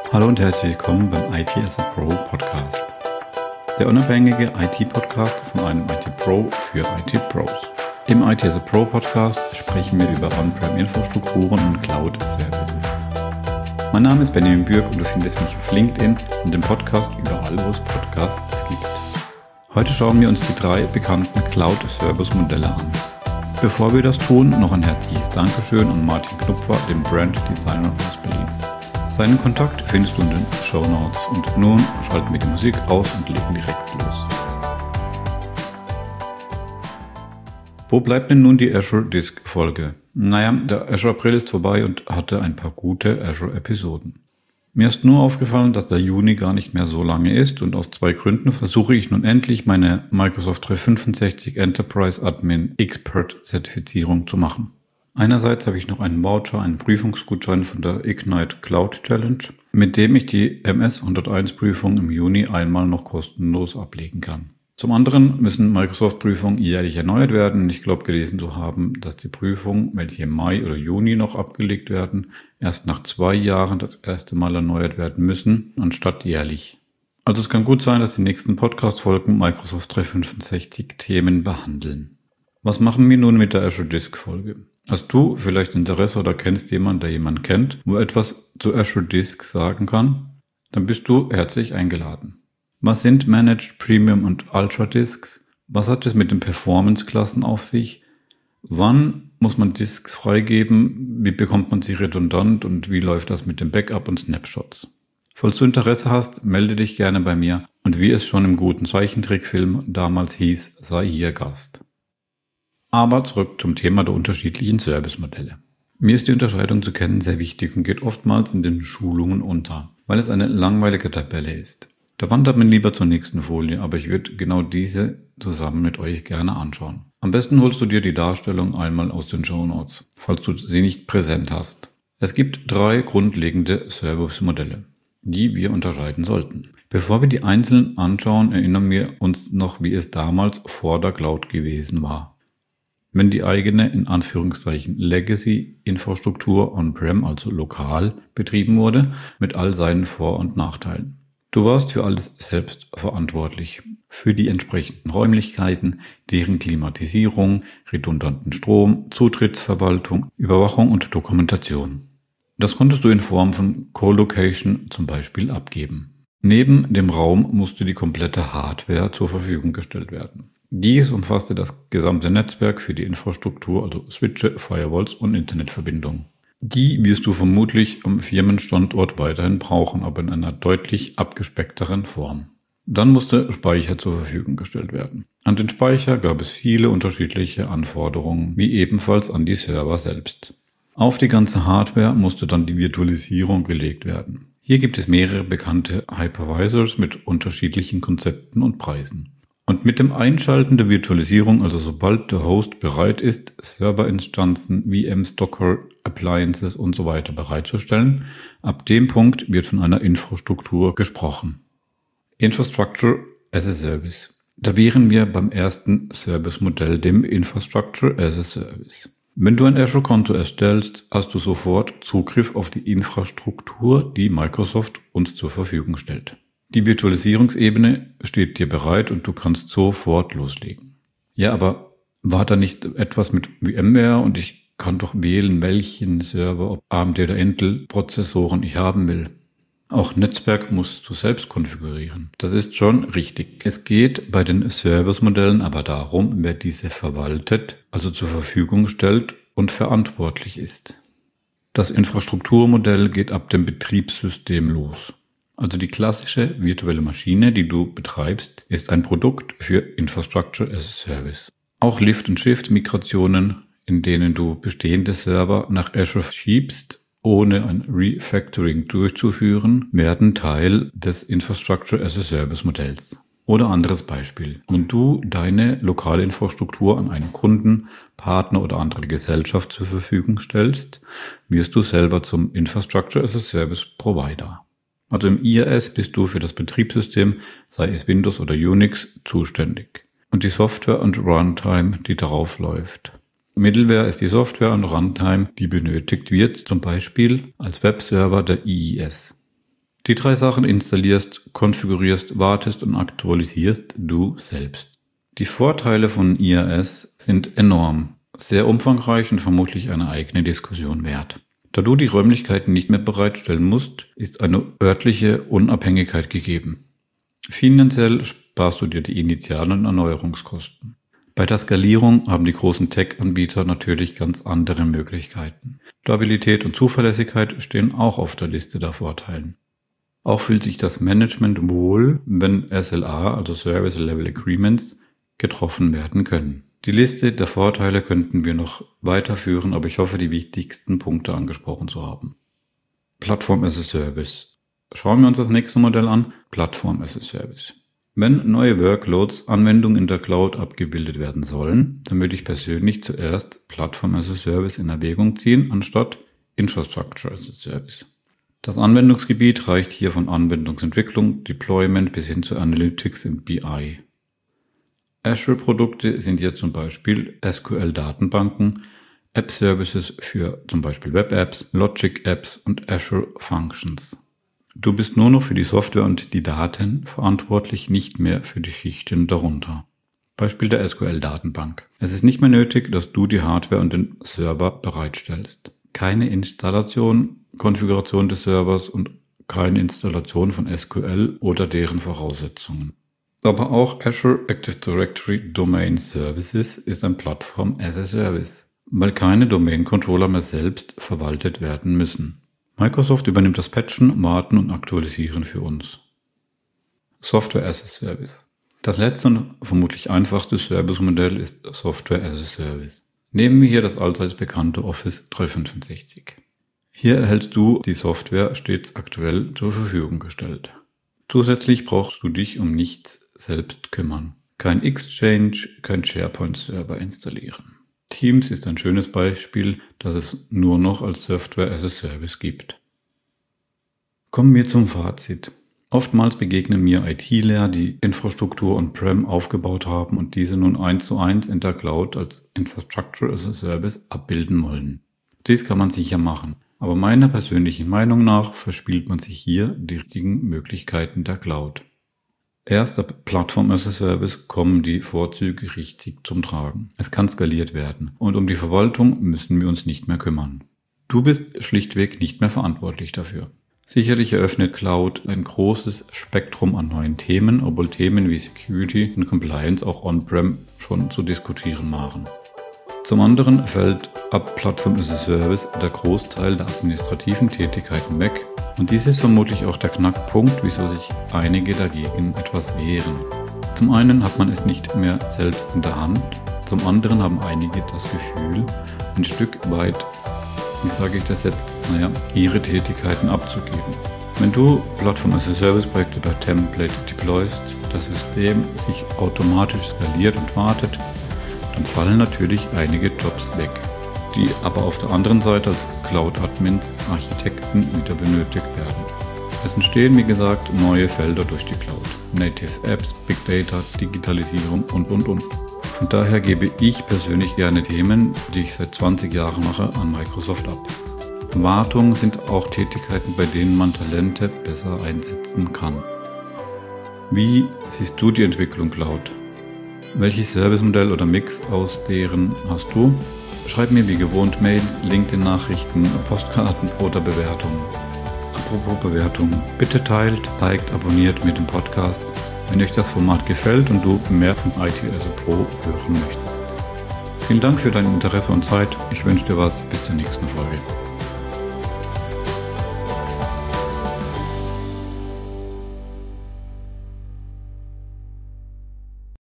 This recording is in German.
Hallo und herzlich willkommen beim IT as a Pro Podcast. Der unabhängige IT-Podcast von einem IT-Pro für IT-Pros. Im IT as a Pro Podcast sprechen wir über On-Prem-Infrastrukturen und Cloud-Services. Mein Name ist Benjamin Bürg und du findest mich auf LinkedIn und im Podcast überall, wo es Podcasts gibt. Heute schauen wir uns die 3 bekannten Cloud-Service-Modelle an. Bevor wir das tun, noch ein herzliches Dankeschön an Martin Knupfer, den Brand Designer aus Berlin. Seinen Kontakt findest du in den Shownotes. Und nun schalten wir die Musik aus und legen direkt los. Wo bleibt denn nun die Azure Disk Folge? Naja, der Azure April ist vorbei und hatte ein paar gute Azure-Episoden. Mir ist nur aufgefallen, dass der Juni gar nicht mehr so lange ist und aus 2 Gründen versuche ich nun endlich meine Microsoft 365 Enterprise Admin Expert Zertifizierung zu machen. Einerseits habe ich noch einen Voucher, einen Prüfungsgutschein von der Ignite Cloud Challenge, mit dem ich die MS 101 Prüfung im Juni einmal noch kostenlos ablegen kann. Zum anderen müssen Microsoft-Prüfungen jährlich erneuert werden. Ich glaube gelesen zu haben, dass die Prüfungen, welche im Mai oder Juni noch abgelegt werden, erst nach 2 Jahren das erste Mal erneuert werden müssen, anstatt jährlich. Also es kann gut sein, dass die nächsten Podcast-Folgen Microsoft 365 Themen behandeln. Was machen wir nun mit der Azure Disk Folge? Hast du vielleicht Interesse oder kennst jemanden, der jemanden kennt, wo etwas zu Azure Disk sagen kann? Dann bist du herzlich eingeladen. Was sind Managed Premium und Ultra Disks? Was hat es mit den Performance-Klassen auf sich? Wann muss man Disks freigeben? Wie bekommt man sie redundant? Und wie läuft das mit dem Backup und Snapshots? Falls du Interesse hast, melde dich gerne bei mir. Und wie es schon im guten Zeichentrickfilm damals hieß, sei hier Gast. Aber zurück zum Thema der unterschiedlichen Servicemodelle. Mir ist die Unterscheidung zu kennen sehr wichtig und geht oftmals in den Schulungen unter, weil es eine langweilige Tabelle ist. Da wandert man lieber zur nächsten Folie, aber ich würde genau diese zusammen mit euch gerne anschauen. Am besten holst du dir die Darstellung einmal aus den Shownotes, falls du sie nicht präsent hast. Es gibt 3 grundlegende Service-Modelle, die wir unterscheiden sollten. Bevor wir die einzelnen anschauen, erinnern wir uns noch, wie es damals vor der Cloud gewesen war. Wenn die eigene, in Anführungszeichen, Legacy-Infrastruktur on-prem, also lokal, betrieben wurde, mit all seinen Vor- und Nachteilen. Du warst für alles selbst verantwortlich. Für die entsprechenden Räumlichkeiten, deren Klimatisierung, redundanten Strom, Zutrittsverwaltung, Überwachung und Dokumentation. Das konntest du in Form von Co-Location zum Beispiel abgeben. Neben dem Raum musste die komplette Hardware zur Verfügung gestellt werden. Dies umfasste das gesamte Netzwerk für die Infrastruktur, also Switche, Firewalls und Internetverbindungen. Die wirst du vermutlich am Firmenstandort weiterhin brauchen, aber in einer deutlich abgespeckteren Form. Dann musste Speicher zur Verfügung gestellt werden. An den Speicher gab es viele unterschiedliche Anforderungen, wie ebenfalls an die Server selbst. Auf die ganze Hardware musste dann die Virtualisierung gelegt werden. Hier gibt es mehrere bekannte Hypervisors mit unterschiedlichen Konzepten und Preisen. Und mit dem Einschalten der Virtualisierung, also sobald der Host bereit ist, Serverinstanzen, VMs, Docker, Appliances und so weiter bereitzustellen, ab dem Punkt wird von einer Infrastruktur gesprochen. Infrastructure as a Service. Da wären wir beim ersten Service-Modell, dem Infrastructure as a Service. Wenn du ein Azure-Konto erstellst, hast du sofort Zugriff auf die Infrastruktur, die Microsoft uns zur Verfügung stellt. Die Virtualisierungsebene steht dir bereit und du kannst sofort loslegen. Ja, aber war da nicht etwas mit VMware und ich kann doch wählen, welchen Server, ob AMD oder Intel-Prozessoren ich haben will. Auch Netzwerk musst du selbst konfigurieren. Das ist schon richtig. Es geht bei den Service-Modellen aber darum, wer diese verwaltet, also zur Verfügung stellt und verantwortlich ist. Das Infrastrukturmodell geht ab dem Betriebssystem los. Also die klassische virtuelle Maschine, die du betreibst, ist ein Produkt für Infrastructure as a Service. Auch Lift-and-Shift-Migrationen, in denen du bestehende Server nach Azure schiebst, ohne ein Refactoring durchzuführen, werden Teil des Infrastructure as a Service Modells. Oder anderes Beispiel. Wenn du deine lokale Infrastruktur an einen Kunden, Partner oder andere Gesellschaft zur Verfügung stellst, wirst du selber zum Infrastructure as a Service Provider. Also im IaaS bist du für das Betriebssystem, sei es Windows oder Unix, zuständig. Und die Software und Runtime, die darauf läuft. Middleware ist die Software und Runtime, die benötigt wird, zum Beispiel als Webserver der IIS. Die 3 Sachen installierst, konfigurierst, wartest und aktualisierst du selbst. Die Vorteile von IaaS sind enorm, sehr umfangreich und vermutlich eine eigene Diskussion wert. Da du die Räumlichkeiten nicht mehr bereitstellen musst, ist eine örtliche Unabhängigkeit gegeben. Finanziell sparst du dir die initialen Erneuerungskosten. Bei der Skalierung haben die großen Tech-Anbieter natürlich ganz andere Möglichkeiten. Stabilität und Zuverlässigkeit stehen auch auf der Liste der Vorteilen. Auch fühlt sich das Management wohl, wenn SLA, also Service Level Agreements, getroffen werden können. Die Liste der Vorteile könnten wir noch weiterführen, aber ich hoffe, die wichtigsten Punkte angesprochen zu haben. Plattform as a Service. Schauen wir uns das nächste Modell an. Plattform as a Service. Wenn neue Workloads, Anwendungen in der Cloud abgebildet werden sollen, dann würde ich persönlich zuerst Plattform as a Service in Erwägung ziehen, anstatt Infrastructure as a Service. Das Anwendungsgebiet reicht hier von Anwendungsentwicklung, Deployment bis hin zu Analytics und BI. Azure-Produkte sind hier zum Beispiel SQL-Datenbanken, App-Services für zum Beispiel Web-Apps, Logic-Apps und Azure Functions. Du bist nur noch für die Software und die Daten verantwortlich, nicht mehr für die Schichten darunter. Beispiel der SQL-Datenbank. Es ist nicht mehr nötig, dass du die Hardware und den Server bereitstellst. Keine Installation, Konfiguration des Servers und keine Installation von SQL oder deren Voraussetzungen. Aber auch Azure Active Directory Domain Services ist ein Plattform as a Service, weil keine Domain-Controller mehr selbst verwaltet werden müssen. Microsoft übernimmt das Patchen, Warten und Aktualisieren für uns. Software as a Service. Das letzte und vermutlich einfachste Servicemodell ist Software as a Service. Nehmen wir hier das allseits bekannte Office 365. Hier erhältst du die Software stets aktuell zur Verfügung gestellt. Zusätzlich brauchst du dich um nichts selbst kümmern. Kein Exchange, kein SharePoint-Server installieren. Teams ist ein schönes Beispiel, das es nur noch als Software as a Service gibt. Kommen wir zum Fazit. Oftmals begegnen mir ITler, die Infrastruktur on-prem aufgebaut haben und diese nun 1:1 in der Cloud als Infrastructure as a Service abbilden wollen. Dies kann man sicher machen, aber meiner persönlichen Meinung nach verspielt man sich hier die richtigen Möglichkeiten der Cloud. Erst ab Plattform as a Service kommen die Vorzüge richtig zum Tragen. Es kann skaliert werden und um die Verwaltung müssen wir uns nicht mehr kümmern. Du bist schlichtweg nicht mehr verantwortlich dafür. Sicherlich eröffnet Cloud ein großes Spektrum an neuen Themen, obwohl Themen wie Security und Compliance auch on-prem schon zu diskutieren waren. Zum anderen fällt ab Plattform as a Service der Großteil der administrativen Tätigkeiten weg. Und dies ist vermutlich auch der Knackpunkt, wieso sich einige dagegen etwas wehren. Zum einen hat man es nicht mehr selbst in der Hand, zum anderen haben einige das Gefühl, ein Stück weit, wie sage ich das jetzt, ihre Tätigkeiten abzugeben. Wenn du Plattform as a Service Projekte per Template deployst, das System sich automatisch skaliert und wartet, dann fallen natürlich einige Jobs weg, die aber auf der anderen Seite als Cloud-Admins, Architekten wieder benötigt werden. Es entstehen, wie gesagt, neue Felder durch die Cloud. Native Apps, Big Data, Digitalisierung und. Von daher gebe ich persönlich gerne Themen, die ich seit 20 Jahren mache, an Microsoft ab. Wartung sind auch Tätigkeiten, bei denen man Talente besser einsetzen kann. Wie siehst du die Entwicklung Cloud? Welches Servicemodell oder Mix aus deren hast du? Schreib mir wie gewohnt Mails, LinkedIn-Nachrichten, Postkarten oder Bewertungen. Apropos Bewertungen, bitte teilt, liked, abonniert mit dem Podcast, wenn euch das Format gefällt und du mehr von IT as a Pro hören möchtest. Vielen Dank für dein Interesse und Zeit. Ich wünsche dir was. Bis zur nächsten Folge.